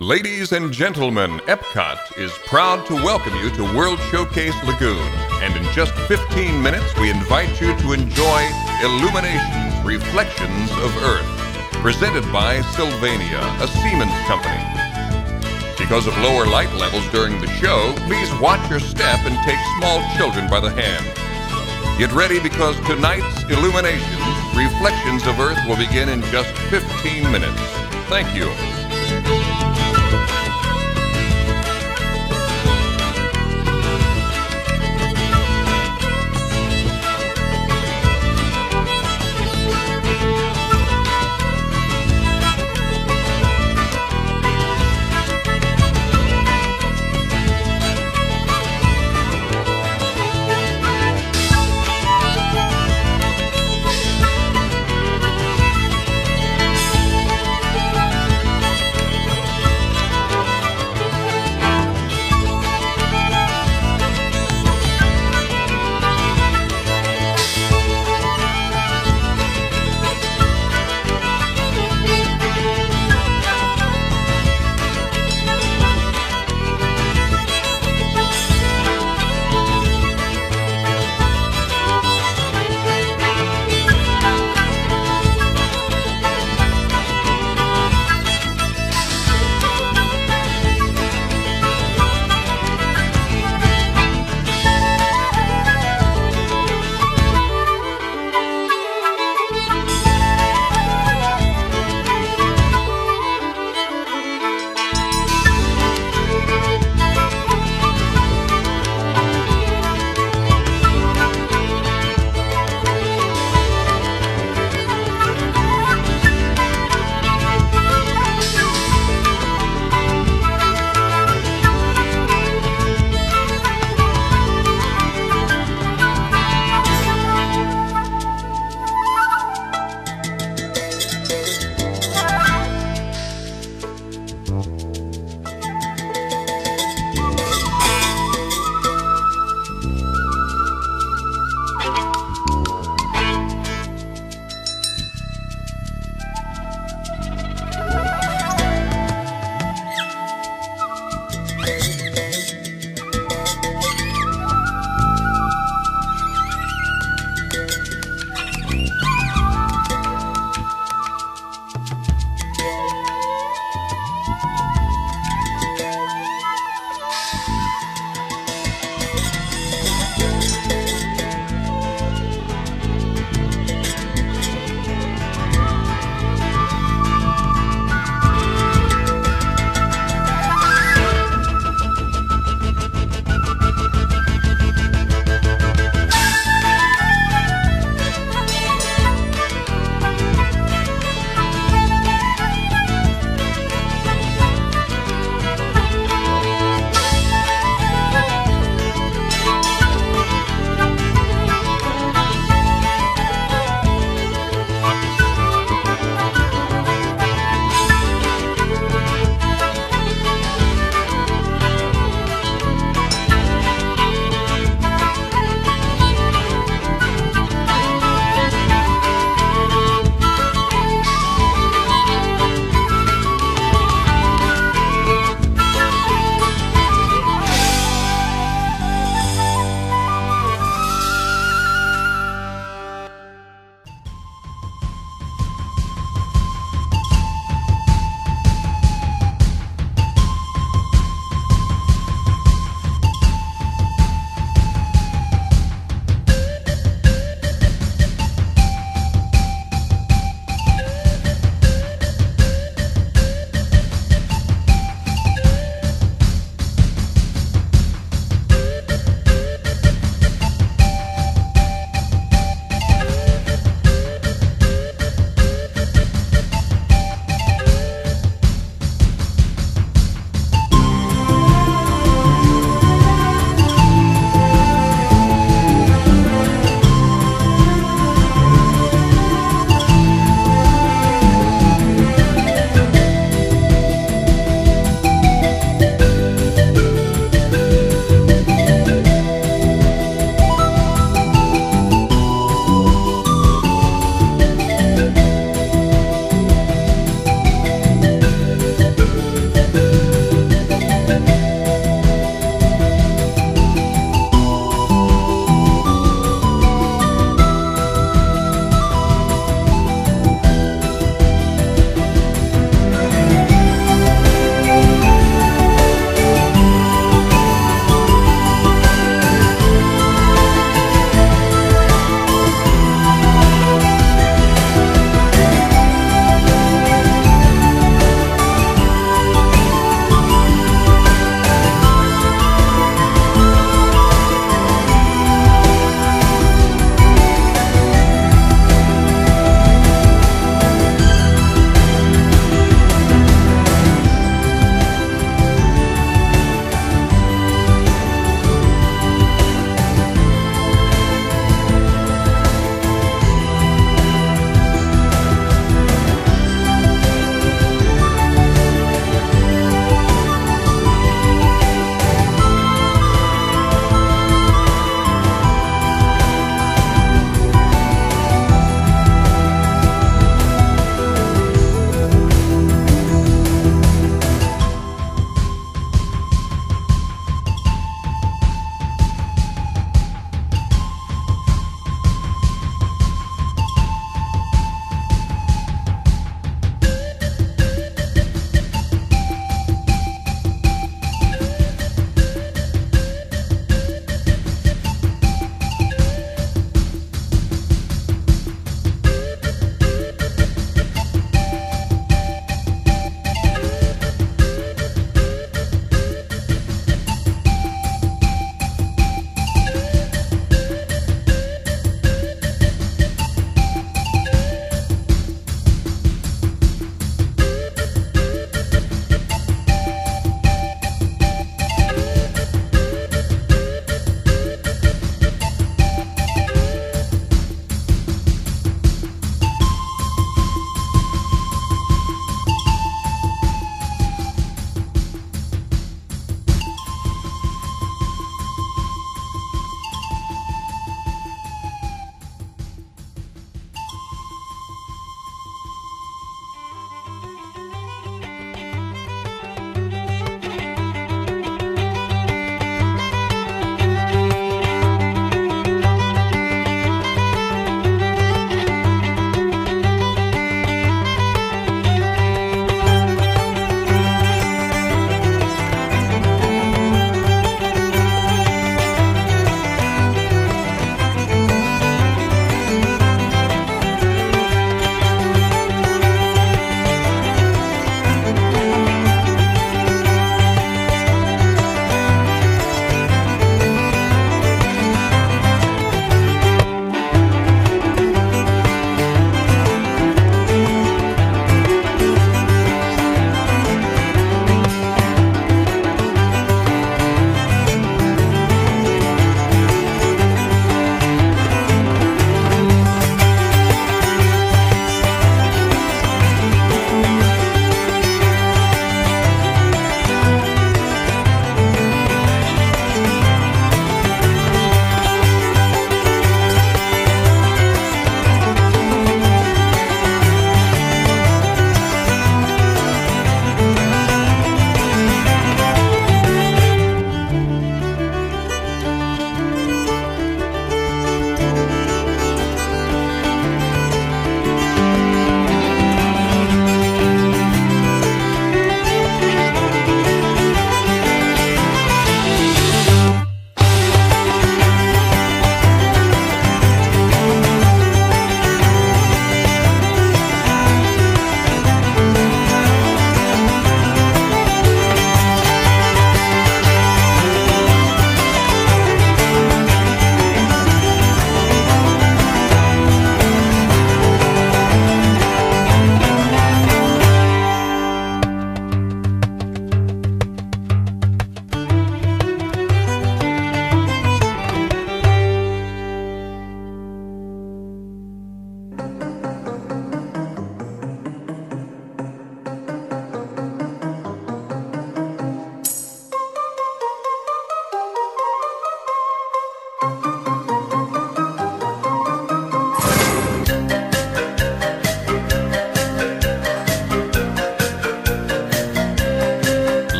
Ladies and gentlemen, Epcot is proud to welcome you to World Showcase Lagoon. And in just 15 minutes, we invite you to enjoy Illuminations Reflections of Earth, presented by Sylvania, a Siemens company. Because of lower light levels during the show, please watch your step and take small children by the hand. Get ready because tonight's Illuminations Reflections of Earth will begin in just 15 minutes. Thank you.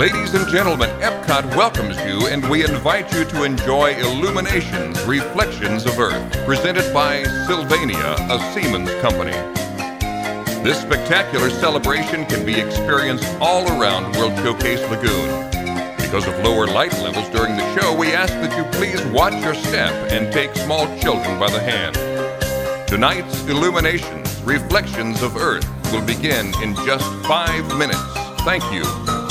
Ladies and gentlemen, Epcot welcomes you, and we invite you to enjoy Illuminations, Reflections of Earth, presented by Sylvania, a Siemens company. This spectacular celebration can be experienced all around World Showcase Lagoon. Because of lower light levels during the show, we ask that you please watch your step and take small children by the hand. Tonight's Illuminations, Reflections of Earth will begin in just 5 minutes. Thank you.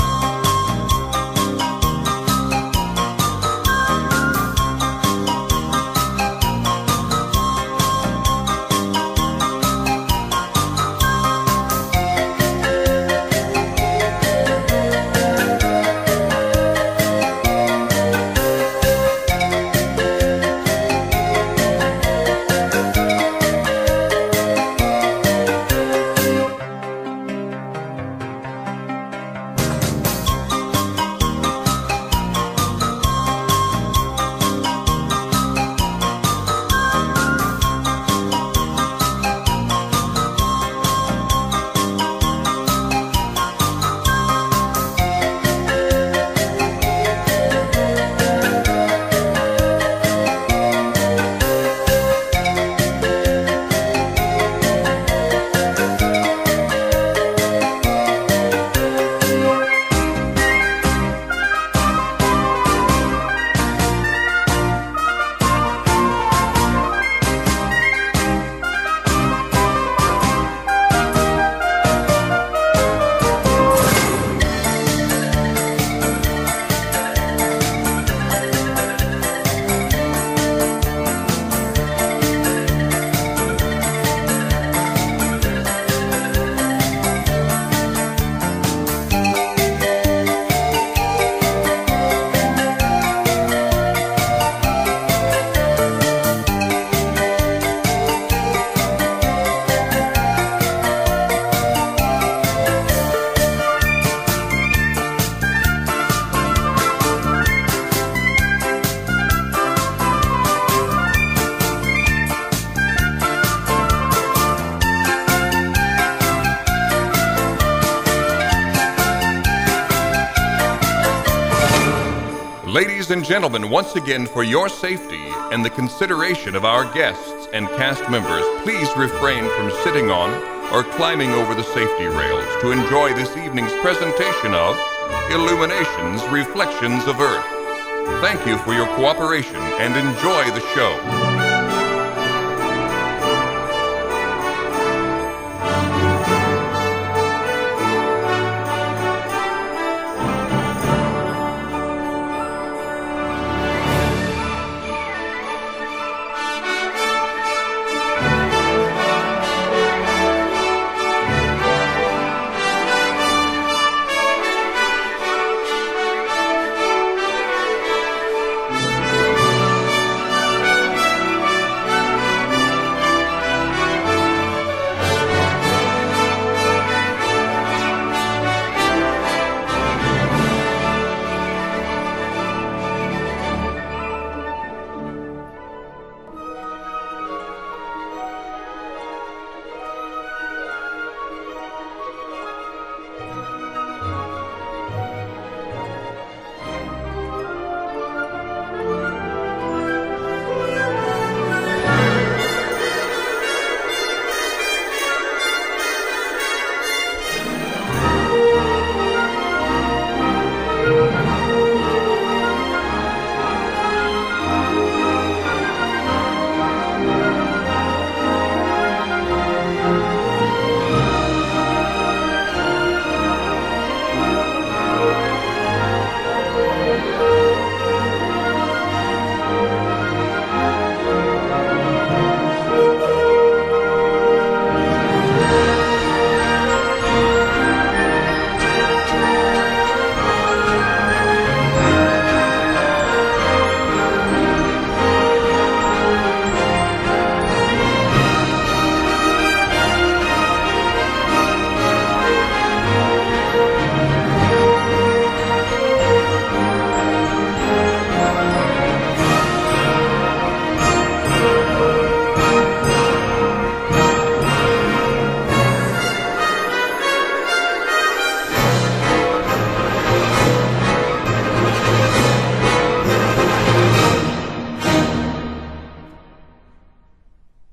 Ladies and gentlemen, once again, for your safety and the consideration of our guests and cast members, please refrain from sitting on or climbing over the safety rails to enjoy this evening's presentation of Illuminations, Reflections of Earth. Thank you for your cooperation and enjoy the show.